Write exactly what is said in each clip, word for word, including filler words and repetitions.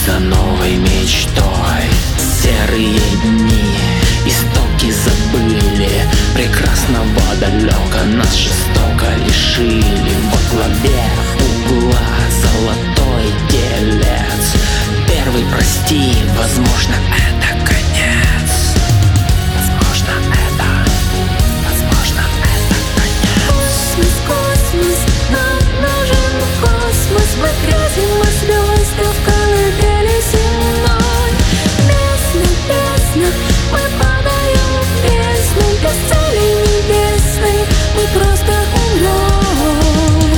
за новой мечтой. Серые дни, истоки забыли, прекрасного далека нас жестоко лишили. Во главе угла золотой телец. Первый прости, возможно, это конец. Возможно, это, возможно, это конец. Космос, космос, нам нужен космос. Мы к грязям, мы звезды в колыбели земной. Бездна, бездна, мы падаем в бездну. Без цели небесной мы просто умрем.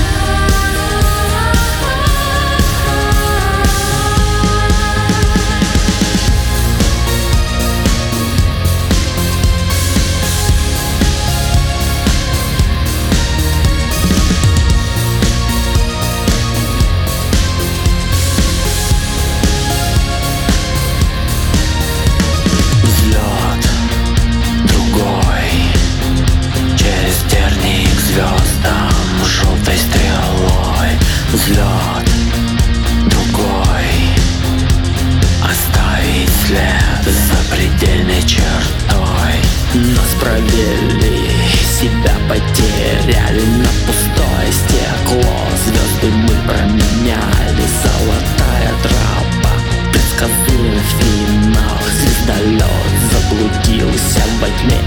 Взлет другой, через тернии к звездам желтой стрелой. Взлет другой, оставить след за предельной чертой. Нас провели, себя потеряли на пустое стекло. Звезды мы променяли, золотая тропа, предсказуем финал. Звездолет заблудился во тьме